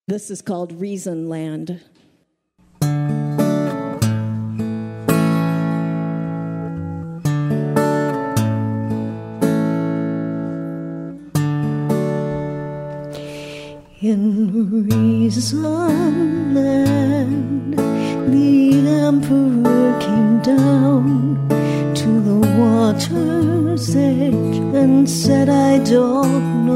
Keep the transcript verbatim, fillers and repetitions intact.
This is called Reason Land. In Reason Land, the emperor came down to the water's edge and said, I don't